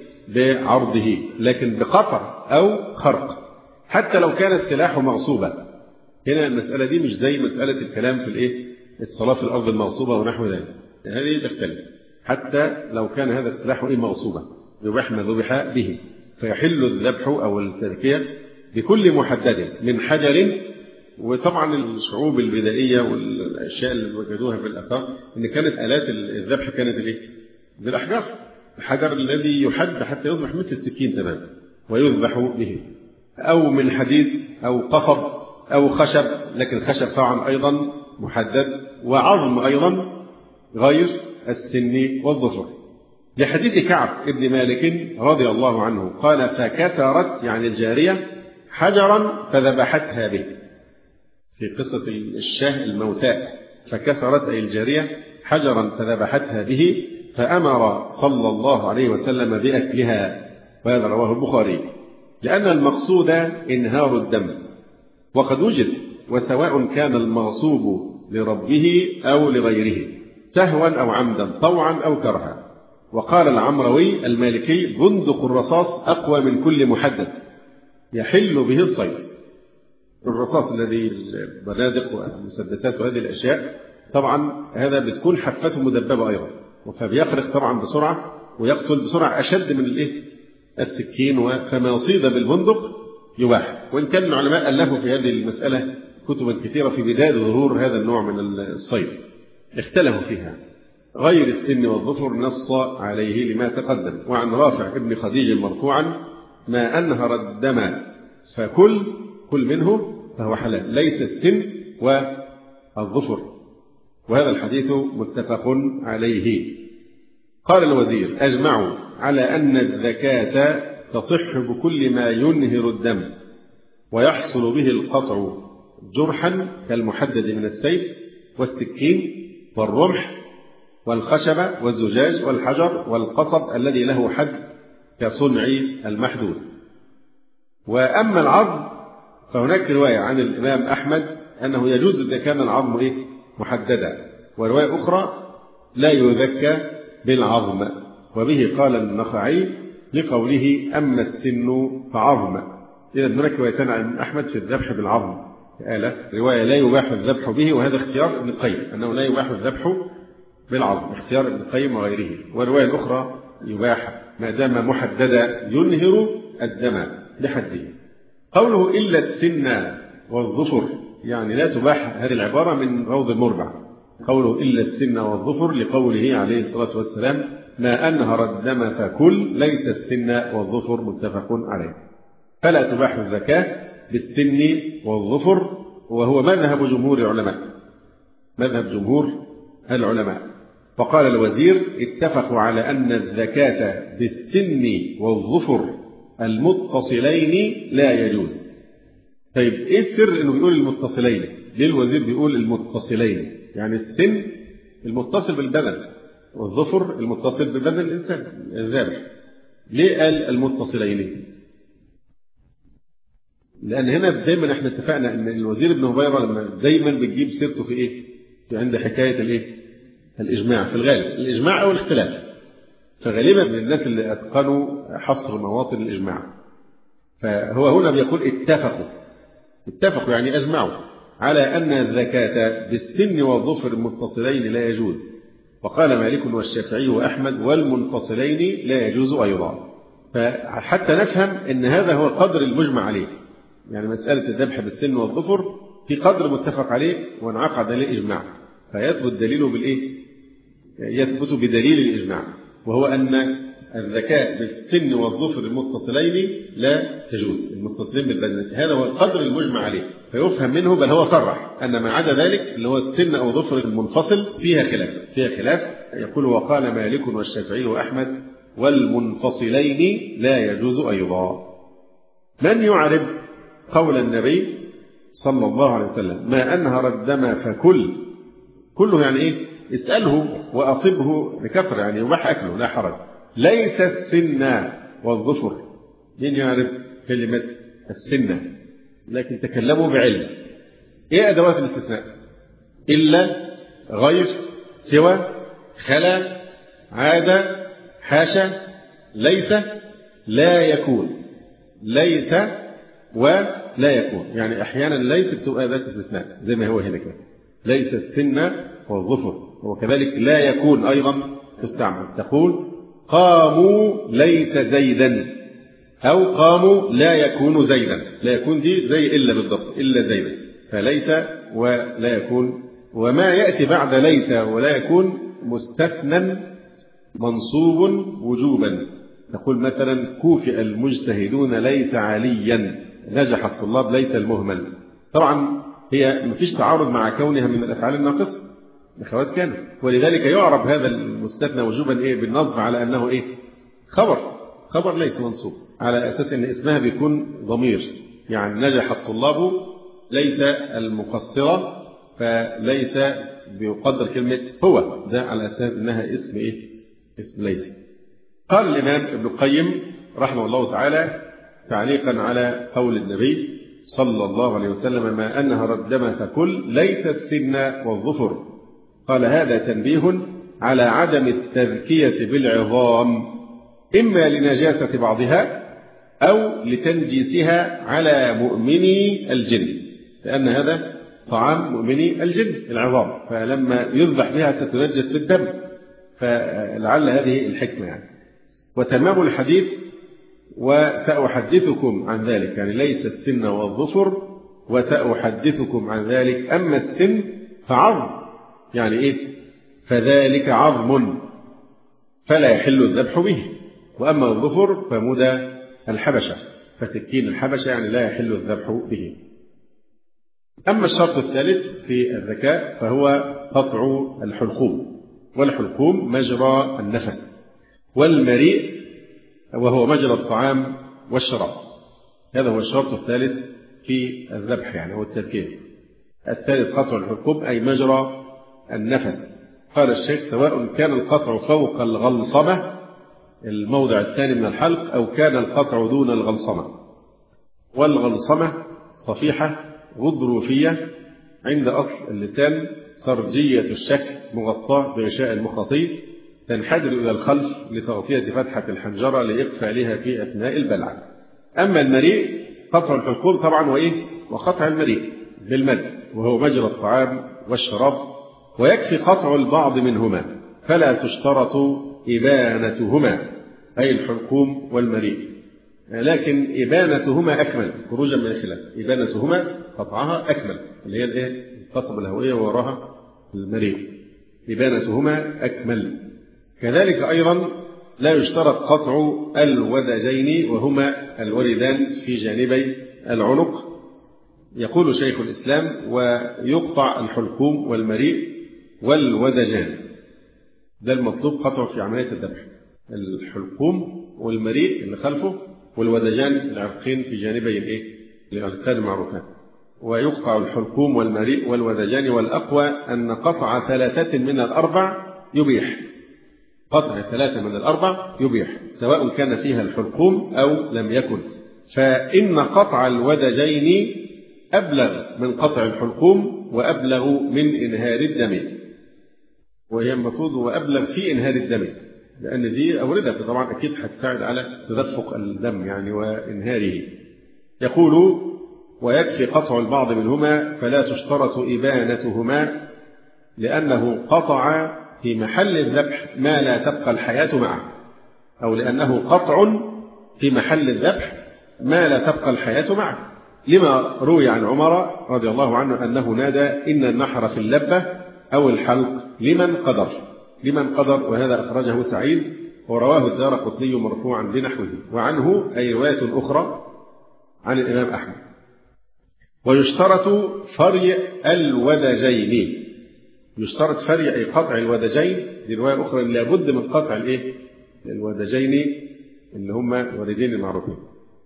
بعرضه، لكن بقطع أو خرق، حتى لو كان السلاح مغصوبا. هنا المسألة دي مش زي مسألة الكلام في الصلاة في الأرض المغصوبة ونحو ذلك، هذه تختلف. حتى لو كان هذا السلاح مغصوبا يباح ما ذبح به، فيحل الذبح أو التذكية بكل محدد من حجر. وطبعا الشعوب البدائية والأشياء اللي وجدوها في الآثار إن كانت آلات الذبح كانت بالأحجار، الحجر الذي يحد حتى يصبح مثل السكين تماما ويذبح به، أو من حديد أو قصب أو خشب، لكن خشب طبعا أيضا محدد، وعظم أيضا غير السن والظفر. لحديث كعب ابن مالك رضي الله عنه قال: فكسرت يعني الجارية حجرا فذبحتها به، في قصة الشاه الموتاء، فكسرت أي الجارية حجرا فذبحتها به، فأمر صلى الله عليه وسلم بأكلها، وهذا رواه البخاري، لأن المقصود إنهار الدم، وقد وجد، وسواء كان المغصوب لربه أو لغيره، سهوا أو عمدا، طوعا أو كرها. وقال العمروي المالكي: بندق الرصاص أقوى من كل محدد يحل به الصيد. الرصاص الذي البنادق والمسدسات وهذه الأشياء طبعا هذا بتكون حفته مدببة أيضا، فبيخرق طبعا بسرعة ويقتل بسرعة أشد من السكين، فما صيد بالبندق يباح. وإن كان العلماء ألفوا في هذه المسألة كتبا كثيرة في بداية ظهور هذا النوع من الصيد، اختلفوا فيها. غير السن والظفر نص عليه لما تقدم. وعن رافع ابن خديج مرفوعا: ما أنهر الدم فكل منه فهو حلال، ليس السن والظفر. وهذا الحديث متفق عليه. قال الوزير: أجمعوا على أن الزكاة تصح بكل ما ينهر الدم ويحصل به القطع جرحا كالمحدد من السيف والسكين والرمح والخشبة والزجاج والحجر والقصب الذي له حد كصنع المحدود. وأما العظم فهناك رواية عن الإمام أحمد أنه يجوز إذا كان العظم محددا، ورواية أخرى لا يذكى بالعظم، وبه قال النخعي لقوله: أما السن فعظم. إذا هناك روايتان عن أحمد في الذبح بالعظم كآلة، رواية لا يباح الذبح به، وهذا اختيار ابن القيم أنه لا يباح الذبح بالعظم، اختيار ابن القيم وغيره. والرواية الأخرى يباح ما دام محددا ينهر الدم لحده. قوله إلا السن والظفر يعني لا تباح، هذه العبارة من روض المربع. قوله إلا السن والظفر لقوله عليه الصلاة والسلام: ما أنهر الدم فكل، ليس السن والظفر، متفق عليه. فلا تباح الزكاة بالسن والظفر، وهو مذهب جمهور العلماء، مذهب جمهور العلماء. وقال الوزير: اتفقوا على أن الزكاة بالسن والظفر المتصلين لا يجوز. طيب إيه السر إنه بيقول المتصلين؟ ليه الوزير بيقول المتصلين؟ يعني السن المتصل بالبدن والظفر المتصل ببدن الإنسان الذابح. ليه قال المتصلين؟ لأن هنا دايما احنا اتفقنا أن الوزير ابن هبيرة لما دايما بتجيب سيرته في عند حكاية الإجماع، في الغالب الإجماع أو الاختلاف، فغالبا من الناس اللي أتقنوا حصر مواطن الإجماع. فهو هنا بيقول اتفقوا يعني أجمعوا على أن الزكاة بالسن والظفر المتصلين لا يجوز. وقال مالك والشافعي وأحمد والمنفصلين لا يجوز أيضا. فحتى نفهم أن هذا هو القدر المجمع عليه، يعني مسألة الذبح بالسن والظفر في قدر متفق عليه وانعقد عليه إجماع، فيثبت دليله يثبت بدليل الإجماع، وهو أن الزكاة بالسن والظفر المتصلين لا تجوز، المتصلين بالبدن، هذا هو القدر المجمع عليه. فيفهم منه، بل هو صرح أن ما عدا ذلك اللي هو السن أو ظفر المنفصل فيها خلاف. يقول: وقال مالك والشافعي وأحمد والمنفصلين لا يجوز أيضا. من يعرب قول النبي صلى الله عليه وسلم: ما أنهر الدم فكل، كله يعني اسأله وأصبه بكثرة، يعني يباح أكله لا حرج. ليس السن والظفر. من يعرف كلمة السن؟ لكن تكلموا بعلم. إيه أدوات الاستثناء؟ إلا، غير، سوى، خلا، عادة، حاشا، ليس لا يكون، ليس ولا يكون، يعني أحيانا ليس بتبقى ذات استثناء زي ما هو هنا كده، ليس السن والظفر، وكذلك لا يكون أيضا تستعمل، تقول قاموا ليس زيدا، أو قاموا لا يكون زيدا. لا يكون دي زي إلا بالضبط، إلا زيدا، فليس ولا يكون. وما يأتي بعد ليس ولا يكون مستثنى منصوب وجوبا، تقول مثلا كوفئ المجتهدون ليس عليا، نجح الطلاب ليس المهمل. طبعا هي مفيش تعارض مع كونها من الأفعال الناقصة، أخوات كان، ولذلك يعرب هذا المستثنى وجوبا إيه بالنصب على أنه إيه خبر ليس منصوب، على أساس أن اسمها بيكون ضمير، يعني نجح الطلاب ليس المقصرة، فليس بيقدر كلمة هو، ده على أساس أنها اسم إيه؟ اسم ليس. قال الإمام ابن القيم رحمه الله تعالى تعليقا على قول النبي صلى الله عليه وسلم ما أنهر الدم فكل ليس السن والظفر، قال هذا تنبيه على عدم التذكية بالعظام، إما لنجاسة بعضها أو لتنجيسها على مؤمني الجن، لأن هذا طعام مؤمني الجن العظام، فلما يذبح بها ستنجس بالدم، فلعل هذه الحكمة يعني. وتمام الحديث وسأحدثكم عن ذلك، يعني ليس السن والظفر وسأحدثكم عن ذلك، أما السن فعظم، يعني إيه؟ فذلك عظم فلا يحل الذبح به، وأما الظفر فمدى الحبشة، فسكين الحبشة يعني لا يحل الذبح به. أما الشرط الثالث في الذكاء فهو قطع الحلقوم، والحلقوم مجرى النفس، والمريء وهو مجرى الطعام والشراب، هذا هو الشرط الثالث في الذبح، يعني هو التذكير. الثالث قطع الحلقوم أي مجرى النفس. قال الشيخ سواء كان القطع فوق الغلصمة الموضع الثاني من الحلق أو كان القطع دون الغلصمة. والغلصمة صفيحة غضروفية عند أصل اللسان سرجية الشكل مغطاة بغشاء المخاطي تنحدر إلى الخلف لتغطية فتحة الحنجرة لإقفالها في أثناء البلع. أما المريء قطع الحلقوم طبعا وإيه؟ وقطع المريء بالمد، وهو مجرى الطعام والشراب، ويكفي قطع البعض منهما فلا تشترط إبانتهما، أي الحلقوم والمريء، لكن إبانتهما أكمل خروجا من الخلاف، إبانتهما قطعها أكمل اللي هي الإيه؟ القصبة الهوائية ووراها المريء، إبانتهما أكمل. كذلك أيضا لا يشترط قطع الودجين وهما الوردان في جانبي العنق. يقول شيخ الإسلام ويقطع الحلقوم والمريء والودجان، ده المطلوب قطعه في عملية الذبح، الحلقوم والمريء اللي خلفه والودجان العرقين في جانبي الايه؟ العرقان المعروفان. ويقطع الحلقوم والمريء والودجان، والأقوى أن قطع 3 من الأربع يبيح، قطع 3 من الأربع يبيح سواء كان فيها الحلقوم أو لم يكن، فإن قطع الودجين أبلغ من قطع الحلقوم وأبلغ من إنهار الدم، وهي المفروض وأبلغ في إنهار الدم، لأن دي أوردة طبعا أكيد هتساعد على تدفق الدم يعني وإنهاره. يقول ويكفي قطع البعض منهما فلا تشترط إبانتهما، لأنه قطع في محل الذبح ما لا تبقى الحياة معه، أو لأنه قطع في محل الذبح ما لا تبقى الحياة معه، لما روي عن عمر رضي الله عنه أنه نادى إن النحر في اللبة أو الحلق لمن قدر، وهذا أخرجه سعيد ورواه الدارقطني مرفوعا بنحوه، وعنه أي رواية أخرى عن الإمام أحمد. ويشترط فري الودجين، يشترط فري أي قطع الودجين، دي رواية أخرى لابد من قطع الودجين اللي هما الوالدين المعروفين،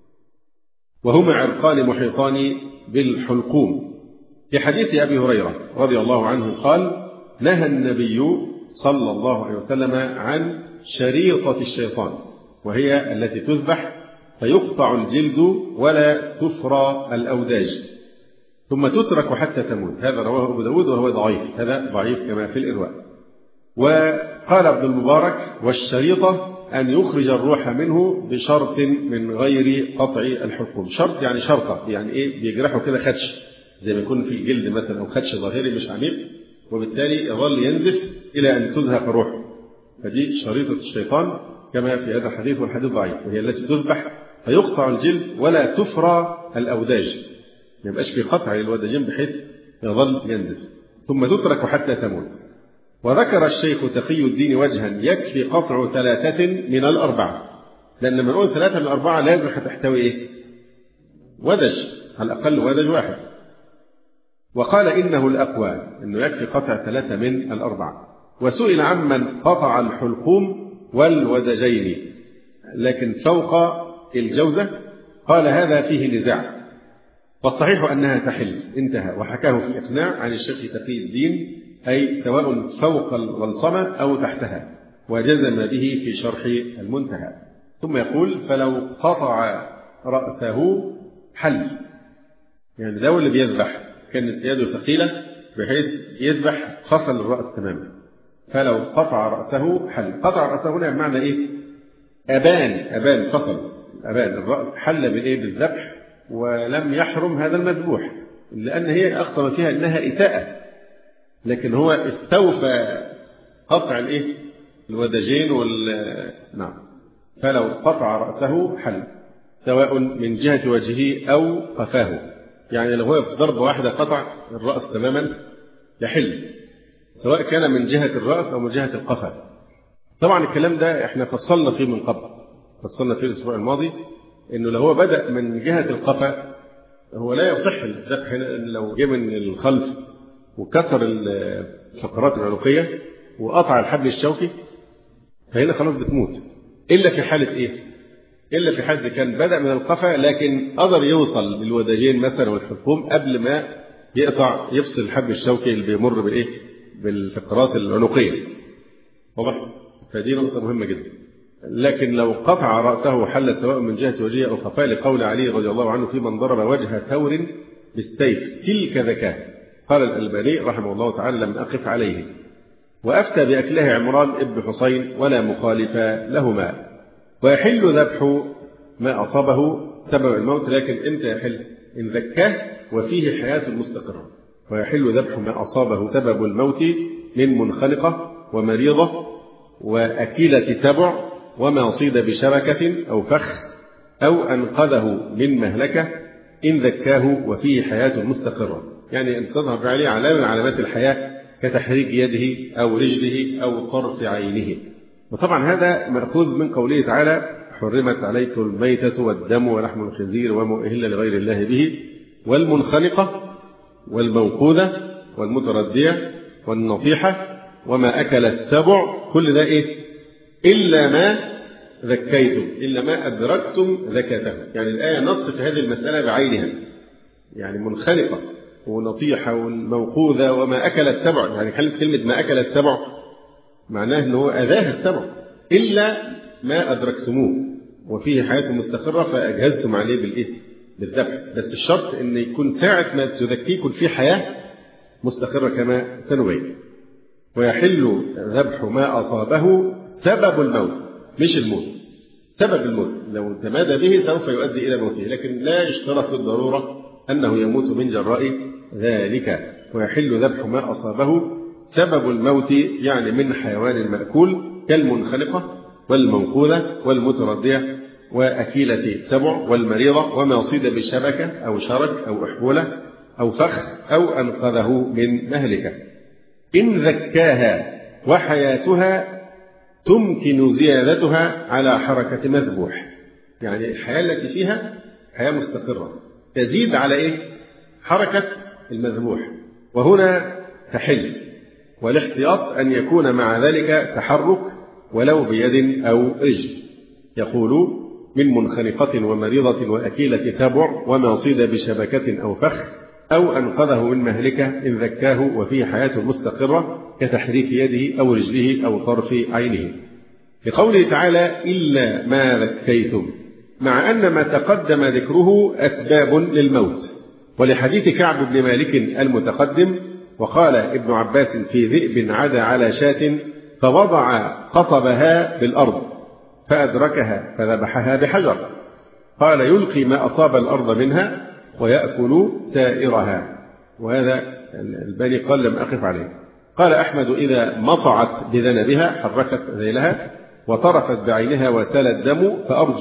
وهما عرقان محيطان بالحلقوم. في حديث أبي هريرة رضي الله عنه قال نهى النبي صلى الله عليه وسلم عن شريطة الشيطان، وهي التي تذبح فيقطع الجلد ولا تفرى الأوداج ثم تترك حتى تموت، هذا رواه أبو داود وهو ضعيف، هذا ضعيف كما في الإرواء. قال ابن المبارك: والشريطة أن يخرج الروح منه بشرط من غير قطع الحلقوم. شرط يعني شرطة، يعني إيه؟ بيجرحوا كده خدش زي ما يكون في الجلد مثلا، أو خدش ظاهري مش عميق، وبالتالي يظل ينزف إلى أن تزهق روحه. فدي شريطة الشيطان كما في هذا الحديث، والحديث ضعيف، وهي التي تذبح فيقطع الجلد ولا تفرى الأوداج، ما يبقاش في قطع للوداجين بحيث يظل ينزف، ثم تترك حتى تموت. وذكر الشيخ تقي الدين وجها يكفي قطع 3 من الأربعة، لأن لما نقول 3 من الأربعة لازم هتحتوي إيه؟ ودج، على الأقل ودج واحد. وقال إنه الأقوى أنه يكفي قطع 3 من الأربعة. وسئل عمن قطع الحلقوم والودجين لكن فوق الجوزة، قال هذا فيه نزاع، والصحيح أنها تحل، انتهى. وحكاه في إقناع عن الشيخ تقي الدين، أي سواء فوق الغلصمة أو تحتها، وجزم به في شرح المنتهى. ثم يقول: فلو قطع رأسه حل، يعني لو اللي بيذبح كانت يده ثقيلة بحيث يذبح فصل الرأس تماما، فلو قطع رأسه حل. قطع رأسه هنا بمعنى إيه؟ أبان فصل، أبان الرأس، حل بالإيه؟ بالذبح، ولم يحرم هذا المذبوح، لأن هي أقصى ما فيها أنها إساءة، لكن هو استوفى قطع الإيه؟ الودجين نعم. فلو قطع رأسه حل، سواء من جهة وجهه أو قفاه، يعني لو هو في ضربة واحدة قطع الرأس تماما يحل، سواء كان من جهة الرأس أو من جهة القفا. طبعا الكلام ده احنا فصلنا فيه من قبل، فصلنا فيه الأسبوع الماضي، إنه لو هو بدأ من جهة القفا هو لا يصح الذبح لو جه من الخلف وكسر الفقرات العنقية وقطع الحبل الشوكي، فهنا خلاص بتموت. إلا في حالة إيه؟ إلا في حالة كان بدأ من القفا لكن قدر يوصل للوداجين مثلا والحلقوم قبل ما يقطع، يفصل الحبل الشوكي اللي بيمر بالإيه؟ بالفقرات العنقية. واضح؟ فدي نقطة مهمة جدا. لكن لو قطع رأسه حل، سواء من جهة وجهه أو قفاه، لقول علي رضي الله عنه: في من ضرب وجه ثور بالسيف تلك ذكاه. قال الألباني رحمه الله تعالى: لم أقف عليه. وأفتى بأكله عمران ابن حسين ولا مخالف لهما. ويحل ذبح ما أصابه سبب الموت، لكن إمتى يحل؟ إن ذكاه وفيه حياة مستقرة. ويحل ذبح ما أصابه سبب الموت من منخنقة ومريضة وأكيلة سبع وما صيد بشبكة أو فخ أو أنقذه من مهلكة، إن ذكاه وفيه حياة مستقرة، يعني أن تظهر عليه علامة من علامات الحياة كتحريك يده أو رجله أو طرف عينه. وطبعا هذا مأخوذ من قوله تعالى: حرمت عليكم الميتة والدم ولحم الخنزير وما أهل لغير الله به والمنخنقة والموقوذة والمتردية والنطيحة وما أكل السبع، كل ده إيه؟ إلا ما ذكيتم، إلا ما أدركتم ذكاته. يعني الآية نص في هذه المسألة بعينها، يعني منخنقة ونطيحة والموقوذة وما أكل السبع، يعني كلمة ما أكل السبع معناه أنه أذاها السبع، إلا ما أدركتموه وفيه حياة مستقرة فأجهزتم عليه بالإيه؟ بالذبح. بس الشرط أن يكون ساعة ما تذكيه يكون فيه حياة مستقرة كما سنبين. ويحل ذبح ما أصابه سبب الموت، مش الموت، سبب الموت، لو تمادى به سوف يؤدي إلى موته، لكن لا يشترط بالضرورة أنه يموت من جراء ذلك. ويحل ذبح ما أصابه سبب الموت، يعني من حيوان مأكول كالمنخنقة والموقوذة والمتردية وأكيلة سبع والمريضة وما صيد بشبكة أو شرك أو أحبولة أو فخ أو أنقذه من مهلكة. إن ذكاها وحياتها تمكن زيادتها على حركة مذبوح، يعني الحياة التي فيها حياة مستقرة تزيد على إيه؟ حركة المذبوح، وهنا تحل. والاحتياط أن يكون مع ذلك تحرك ولو بيد أو رجل. يقول: من منخنقة ومريضة وأكيلة سبع وما صيد بشبكة أو فخ أو أنقذه من مهلكة، إن ذكاه وفيه حياة مستقرة كتحريك يده أو رجله أو طرف عينه. لقوله تعالى: إلا ما ذكيتم، مع أن ما تقدم ذكره أسباب للموت، ولحديث كعب بن مالك المتقدم: وقال ابن عباس في ذئب عدا على شاة فوضع قصبها بالأرض فأدركها فذبحها بحجر. قال يلقي ما أصاب الأرض منها ويأكل سائرها. وهذا الباني قال لم أقف عليه. قال أحمد إذا مصعت بذنبها حركت ذيلها وطرفت بعينها وسال الدم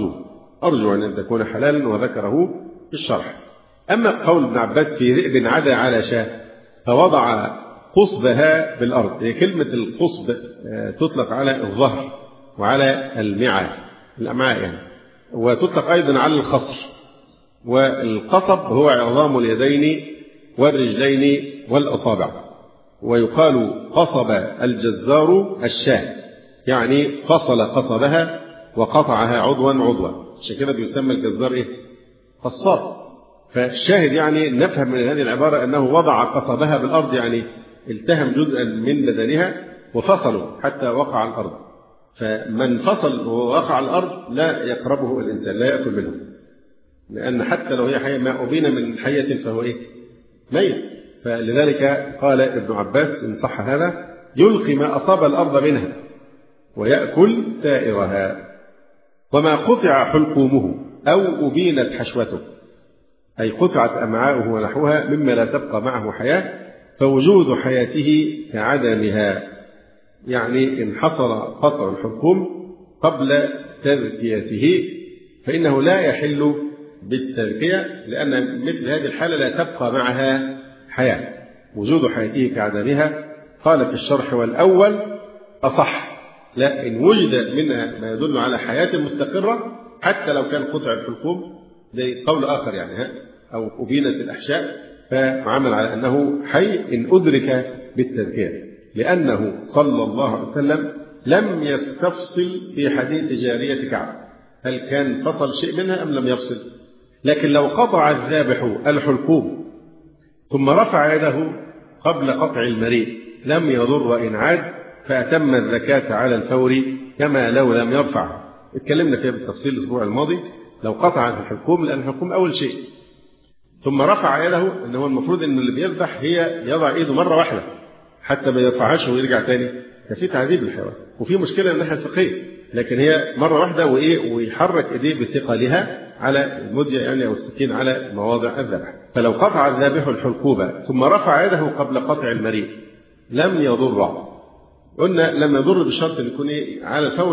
فأرجو أن تكون حلالا، وذكره في الشرح. أما قول ابن عباس في ذئب عدا على شاة فوضع قصبها بالأرض، هي كلمة القصب تطلق على الظهر وعلى الأمعاء يعني، وتطلق أيضا على الخصر. والقصب هو عظام اليدين والرجلين والأصابع. ويقال قصب الجزار الشاة، يعني فصل قصبها وقطعها عضوا. عشان كده بيسمى الجزار إيه؟ قصار. فالشاهد يعني نفهم من هذه العبارة أنه وضع قصبها بالأرض، يعني التهم جزءا من بدنها وفصله حتى وقع على الأرض. فمن فصل ووقع على الأرض لا يقربه الإنسان، لا يأكل منه، لأن حتى لو هي حية ما أبين من حية فهو إيه؟ ميت. فلذلك قال ابن عباس إن صح هذا يلقي ما أصاب الأرض منها ويأكل سائرها. وما قطع حلقومه أو أبينت حشوته، أي قطعت أمعاؤه ونحوها مما لا تبقى معه حياة، فوجود حياته كعدمها، يعني إن حصل قطع الحلقوم قبل تذكيته فإنه لا يحل بالتذكية، لأن مثل هذه الحالة لا تبقى معها حياة. وجود حياته كعدمها. قال في الشرح والأول أصح، لا إن وجد منها ما يدل على حياة مستقرة حتى لو كان قطع الحلقوم، زي قول آخر يعني أو أبينت الأحشاء، فعمل على أنه حي إن أدرك بالتذكية، لأنه صلى الله عليه وسلم لم يستفصل في حديث جارية كعب هل كان فصل شيء منها أم لم يفصل. لكن لو قطع الذابح الحلقوم ثم رفع يده قبل قطع المريء لم يضر إن عاد، فأتم الزكاة على الفور كما لو لم يرفعها. اتكلمنا فيها بالتفصيل الأسبوع الماضي. لو قطع الحلقوم، لأن الحلقوم أول شيء، ثم رفع يده، إن هو المفروض إن اللي بيذبح هي يضع إيده مرة واحدة حتى ما يرفعهاش ويرجع تاني، ففي تعذيب الحيوان وفي مشكلة من الناحية الفقهية. لكن هي مرة واحدة ويحرك إيديه بثقلها على المدية يعني أو السكين على مواضع الذبح. فلو قطع الذابح الحلقوبة ثم رفع يده قبل قطع المريء لم يضر. قلنا لم يضر بشرط أن يكون على الفور،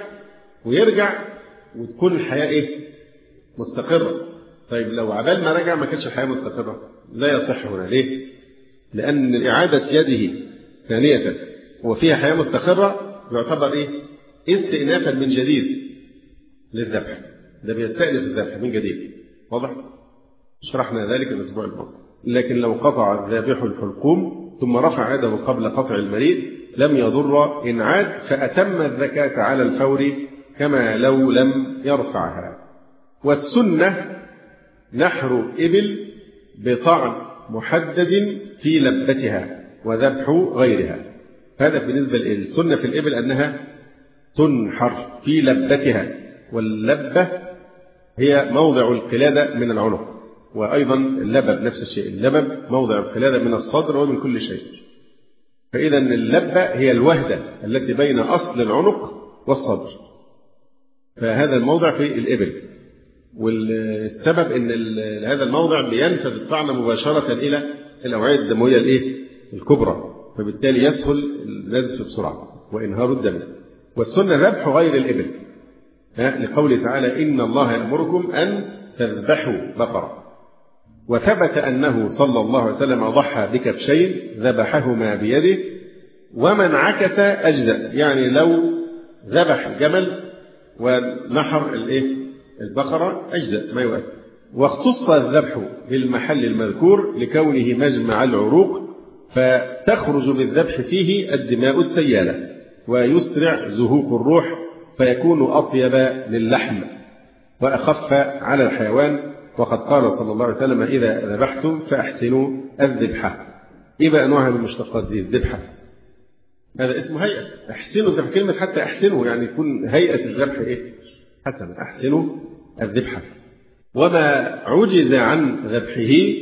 يرجع وتكون الحياة مستقرة. طيب لو عبال ما رجع ما كانش الحياة مستقرة لا يصح هنا. ليه؟ لأن إعادة يده ثانية وفيها حياة مستقرة يعتبر استئنافا من جديد للذبح، ده بيستأنف الذبح من جديد. واضح؟ شرحنا ذلك الأسبوع الماضي. لكن لو قطع الذابح الحلقوم ثم رفع يده قبل قطع المريء لم يضر إن عاد، فأتم الزكاة على الفور كما لو لم يرفعها. والسنة نحر إبل بطعن محدد في لبتها وذبح غيرها. هذا بالنسبة للسنة في الإبل أنها تنحر في لبتها، واللبة هي موضع القلادة من العنق، وأيضا اللبب نفس الشيء، اللبب موضع القلادة من الصدر ومن كل شيء. فإذا اللبة هي الوهدة التي بين أصل العنق والصدر، فهذا الموضع في الإبل. والسبب أن هذا الموضع بينفذ الطعن مباشرة إلى الأوعية الدموية الكبرى، فبالتالي يسهل النزف بسرعة وإنهار الدم. والسنة ذبح غير الإبل، لقوله تعالى إن الله يأمركم أن تذبحوا بقرة. وثبت أنه صلى الله عليه وسلم ضحى بكبشين ذبحهما بيده، ومن عكس أجزأ، يعني لو ذبح جمل ونحر البقرة أجزأ ما يؤثر. واختص الذبح بالمحل المذكور لكونه مجمع العروق، فتخرج بالذبح فيه الدماء السيالة ويسرع زهوق الروح، فيكون أطيب للحم وأخف على الحيوان. وقد قال صلى الله عليه وسلم إذا ذبحتم فأحسنوا الذبحة. إيه بقى أنواعها من المشتقات دي؟ الذبحة هذا اسمه هيئة، أحسنوا الذبح، كلمة حتى أحسنوا يعني يكون هيئة الذبح حسنا، أحسنوا الذبحة. وما عجز عن ذبحه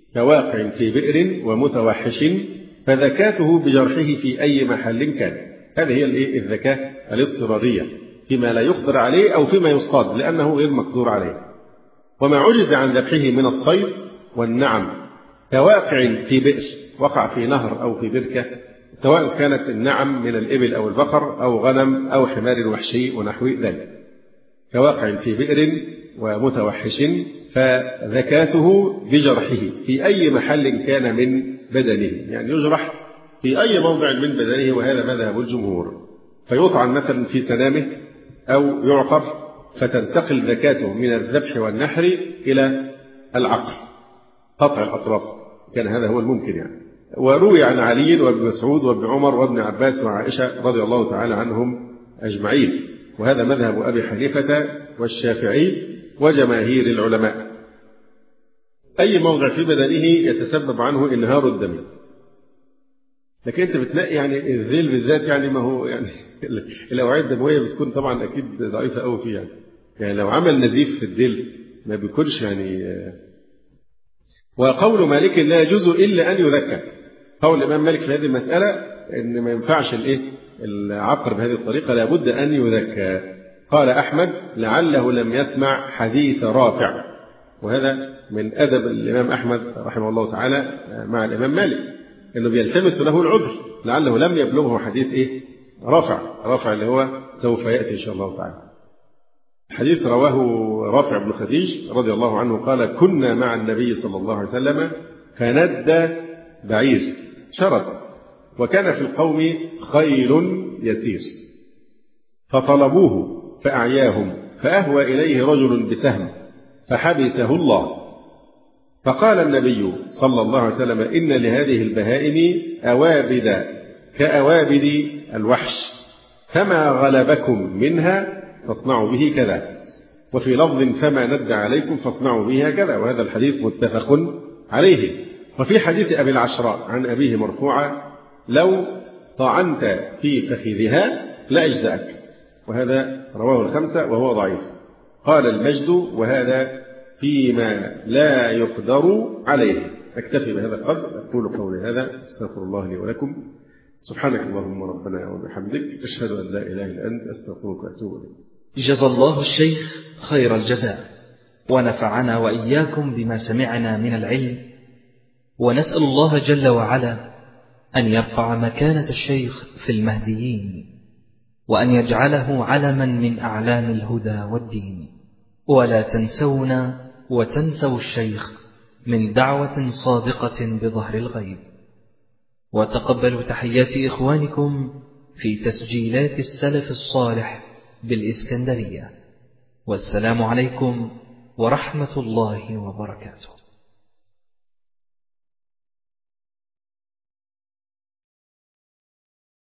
كواقع في بئر ومتوحش فذكاته بجرحه في أي محل كان. هذه هي الزكاة الاضطرارية فيما لا يقدر عليه أو فيما يصطاد لأنه غير مقدور عليه. وما عجز عن ذبحه من الصيد والنعم كواقع في بئر، وقع في نهر أو في بركة، سواء كانت النعم من الإبل أو البقر أو غنم أو حمار وحشي ونحو ذلك، كواقع في بئر ومتوحش، فذكاته بجرحه في أي محل كان من بدنه، يعني يجرح في أي موضع من بدنه، وهذا مذهب الجمهور. فيطعن مثلا في سنامه أو يعقر، فتنتقل زكاته من الذبح والنحر إلى العقر، قطع الأطراف، كان هذا هو الممكن يعني. وروي عن علي وابن مسعود وابن عمر وابن عباس وعائشة رضي الله تعالى عنهم أجمعين، وهذا مذهب أبي حنيفة والشافعي وجماهير العلماء. أي موضع في بدنه يتسبب عنه انهار الدم. لكن أنت بتنقي يعني الذيل بالذات، يعني ما هو يعني الأوعية الدموية بتكون طبعا أكيد ضعيفة أوي فيه يعني لو عمل نزيف في الذيل ما بيكونش يعني. وقول مالك لا يجوز إلا أن يذكى، قول الإمام مالك في هذه المسألة إن ما ينفعش العقر بهذه الطريقة، لابد أن يذكى. قال أحمد لعله لم يسمع حديث رافع، وهذا من أدب الإمام أحمد رحمه الله تعالى مع الإمام مالك، إنه بيلتمس له العذر، لعله لم يبلغه حديث رافع اللي هو سوف يأتي إن شاء الله تعالى. حديث رواه رافع بن خديج رضي الله عنه قال كنا مع النبي صلى الله عليه وسلم فندى بعير شرط، وكان في القوم خيل يسير، فطلبوه فأعياهم، فأهوى إليه رجل بسهم فحبسه الله، فقال النبي صلى الله عليه وسلم إن لهذه البهائم أوابد كأوابد الوحش، فما غلبكم منها فاصنعوا به كذا، وفي لفظ فما ند عليكم فاصنعوا به كذا، وهذا الحديث متفق عليه. وفي حديث أبي العشراء عن أبيه مرفوعا لو طعنت في فخذها لأجزأك، وهذا رواه الخمسة وهو ضعيف. قال المجد وهذا فيما لا يقدر عليه. أكتفي بهذا القدر، أقول قولي هذا، أستغفر الله لي ولكم، سبحانك اللهم ربنا وبحمدك، أشهد أن لا إله إلا أنت، أستغفرك وأتوب إليك. جزا الله الشيخ خير الجزاء، ونفعنا وإياكم بما سمعنا من العلم، ونسأل الله جل وعلا أن يرفع مكانة الشيخ في المهديين، وأن يجعله علما من أعلام الهدى والدين. ولا تنسونا وتنسوا الشيخ من دعوة صادقة بظهر الغيب. وتقبلوا تحيات إخوانكم في تسجيلات السلف الصالح بالإسكندرية، والسلام عليكم ورحمة الله وبركاته.